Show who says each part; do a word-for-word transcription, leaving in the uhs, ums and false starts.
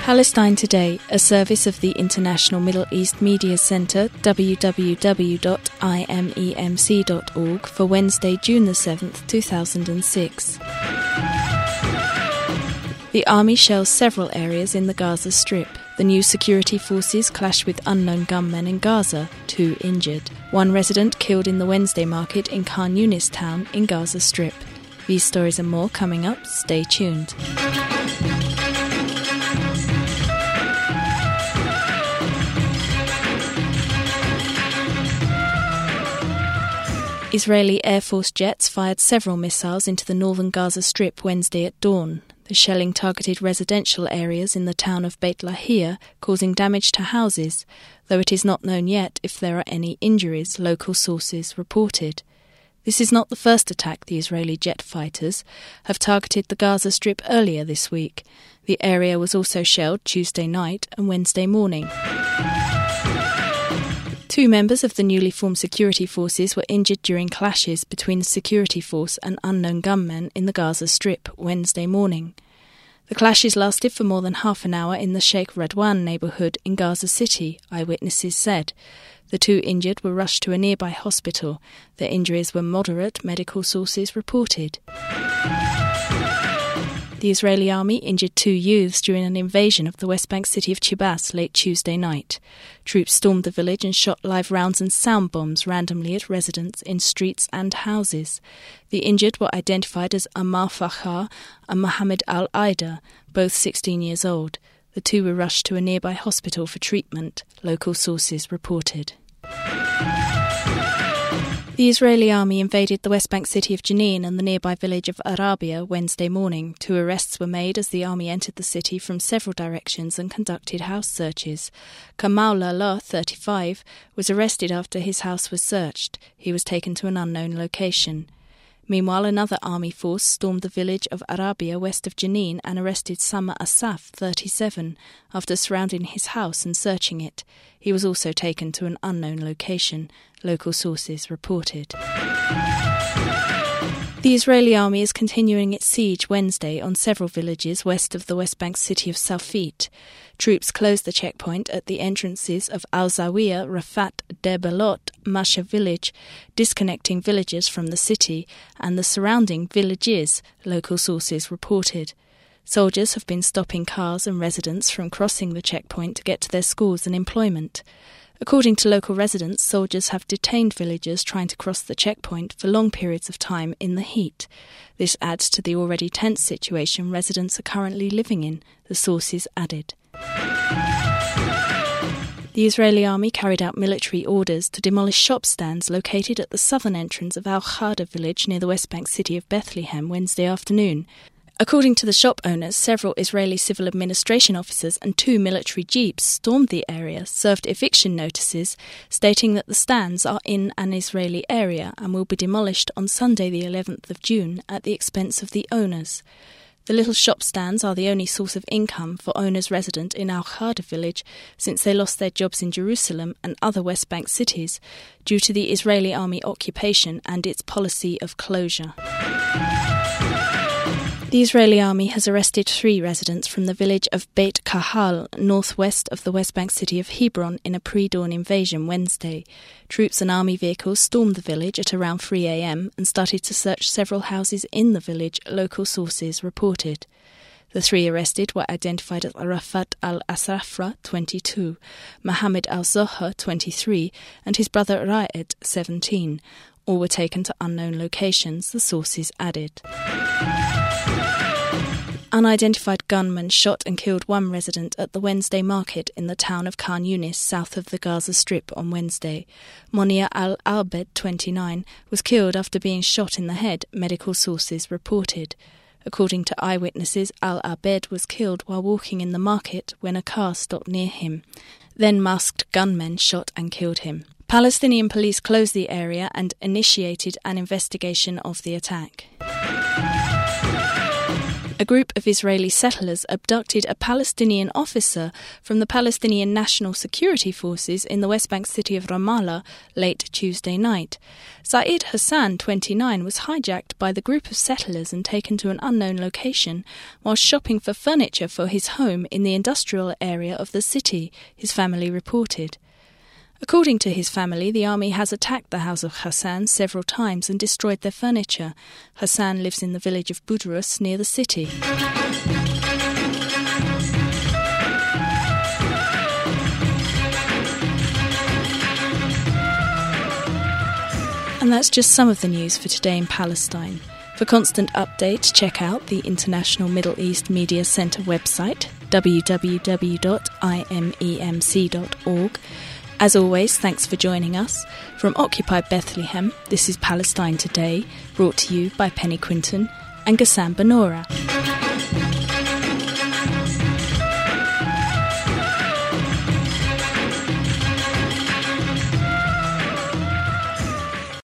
Speaker 1: Palestine Today, a service of the International Middle East Media Centre, w w w dot i m e m c dot org, for Wednesday, June the seventh, two thousand six. The army shells several areas in the Gaza Strip. The new security forces clash with unknown gunmen in Gaza, two injured. One resident killed in the Wednesday market in Khan Yunis town in Gaza Strip. These stories and more coming up. Stay tuned. Israeli Air Force jets fired several missiles into the northern Gaza Strip Wednesday at dawn. The shelling targeted residential areas in the town of Beit Lahia, causing damage to houses, though it is not known yet if there are any injuries, local sources reported. This is not the first attack the Israeli jet fighters have targeted the Gaza Strip earlier this week. The area was also shelled Tuesday night and Wednesday morning. Two members of the newly formed security forces were injured during clashes between the security force and unknown gunmen in the Gaza Strip Wednesday morning. The clashes lasted for more than half an hour in the Sheikh Radwan neighbourhood in Gaza City, eyewitnesses said. The two injured were rushed to a nearby hospital. Their injuries were moderate, medical sources reported. The Israeli army injured two youths during an invasion of the West Bank city of Chibas late Tuesday night. Troops stormed the village and shot live rounds and sound bombs randomly at residents in streets and houses. The injured were identified as Ammar Fahar and Mohammed Al-Aida, both sixteen years old. The two were rushed to a nearby hospital for treatment, local sources reported. The Israeli army invaded the West Bank city of Jenin and the nearby village of Arabia Wednesday morning. Two arrests were made as the army entered the city from several directions and conducted house searches. Kamal Lala, thirty-five, was arrested after his house was searched. He was taken to an unknown location. Meanwhile, another army force stormed the village of Arabia west of Jenin and arrested Sama Asaf, thirty-seven, after surrounding his house and searching it. He was also taken to an unknown location, local sources reported. The Israeli army is continuing its siege Wednesday on several villages west of the West Bank city of Salfit. Troops closed the checkpoint at the entrances of Al-Zawiya, Rafat, Debalot, Masha village, disconnecting villages from the city and the surrounding villages, local sources reported. Soldiers have been stopping cars and residents from crossing the checkpoint to get to their schools and employment. According to local residents, soldiers have detained villagers trying to cross the checkpoint for long periods of time in the heat. This adds to the already tense situation residents are currently living in, the sources added. The Israeli army carried out military orders to demolish shop stands located at the southern entrance of Al-Khada village near the West Bank city of Bethlehem Wednesday afternoon. According to the shop owners, several Israeli civil administration officers and two military jeeps stormed the area, served eviction notices, stating that the stands are in an Israeli area and will be demolished on Sunday the eleventh of June at the expense of the owners. The little shop stands are the only source of income for owners resident in Al-Khada village since they lost their jobs in Jerusalem and other West Bank cities due to the Israeli army occupation and its policy of closure. The Israeli army has arrested three residents from the village of Beit Kahal, northwest of the West Bank city of Hebron, in a pre-dawn invasion Wednesday. Troops and army vehicles stormed the village at around three a.m. and started to search several houses in the village, local sources reported. The three arrested were identified as Rafat al-Asrafra, twenty-two, Mohammed al-Zohar, twenty-three, and his brother Ra'ed, seventeen. All were taken to unknown locations, the sources added. Unidentified gunmen shot and killed one resident at the Wednesday market in the town of Khan Yunis, south of the Gaza Strip, on Wednesday. Monia al-Abed, twenty-nine, was killed after being shot in the head, medical sources reported. According to eyewitnesses, al-Abed was killed while walking in the market when a car stopped near him. Then masked gunmen shot and killed him. Palestinian police closed the area and initiated an investigation of the attack. A group of Israeli settlers abducted a Palestinian officer from the Palestinian National Security Forces in the West Bank city of Ramallah late Tuesday night. Saeed Hassan, twenty-nine, was hijacked by the group of settlers and taken to an unknown location while shopping for furniture for his home in the industrial area of the city, his family reported. According to his family, the army has attacked the house of Hassan several times and destroyed their furniture. Hassan lives in the village of Budrus near the city. And that's just some of the news for today in Palestine. For constant updates, check out the International Middle East Media Centre website, w w w dot i m e m c dot org. As always, thanks for joining us. From Occupy Bethlehem, this is Palestine Today, brought to you by Penny Quinton and Ghassan Benora.